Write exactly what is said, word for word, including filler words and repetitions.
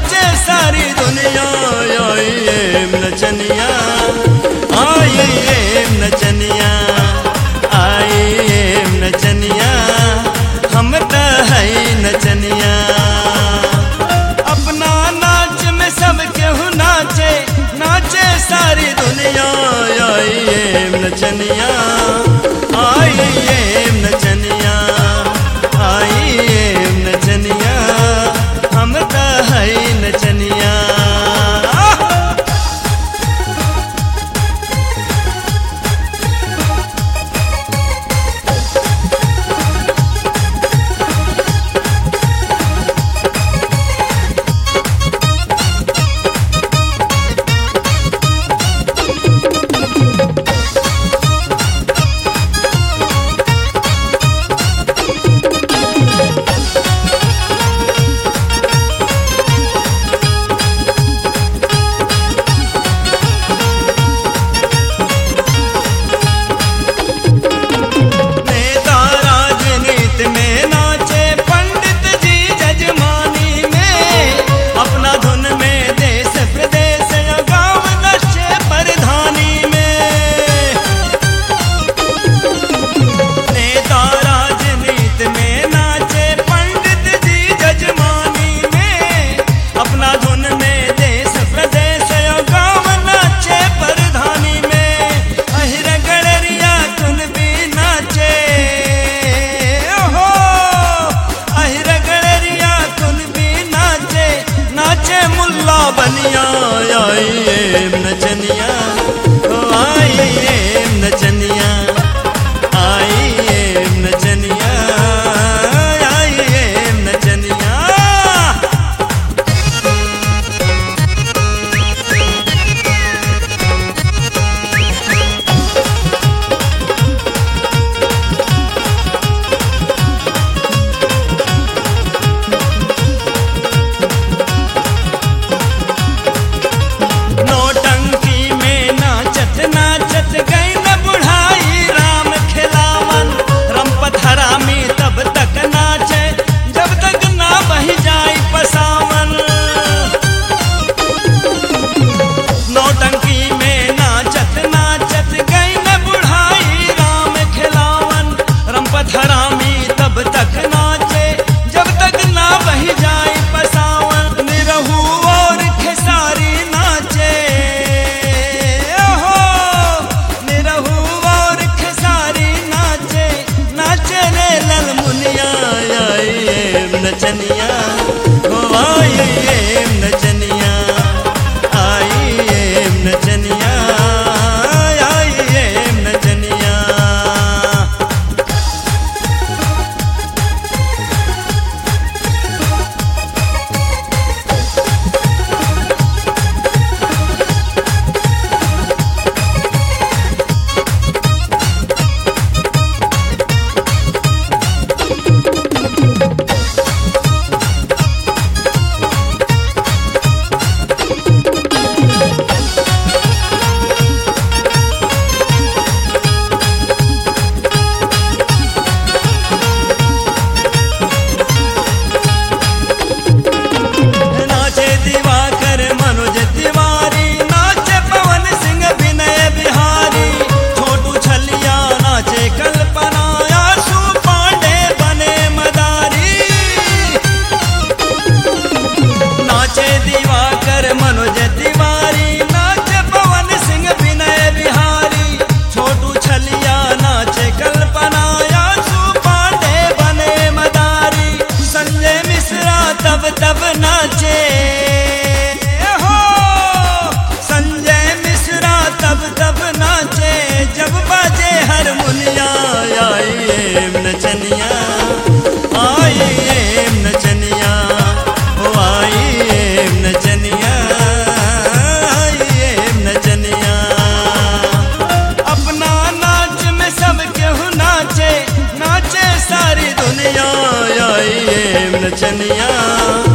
नाचे सारी दुनिया। आई एम नचनिया, आई एम नचनिया, आई एम नचनिया, हम तो है नचनिया। अपना नाच में सब केहू नाचे, नाचे सारी दुनिया। आई एम नचनिया, आई एम नचनिया, आई एम नचनिया, हम तो है नचनिया। बनिया आई एम नचनिया, आई एम नचनिया, आई एम नचनिया, आई एम नचनिया। नचनिया, आई एम नचनिया, आई एम नचनिया, आई एम नचनिया। तब नाचे हो संजय मिश्रा, तब तब नाचे जब बाजे हारमोनिया। आई एम नचनिया, आई एम नचनिया, ओ आई एम नचनिया, आई एम नचनिया। अपना नाच में सब केहू नाचे, नाचे सारी दुनिया। आई एम नचनिया।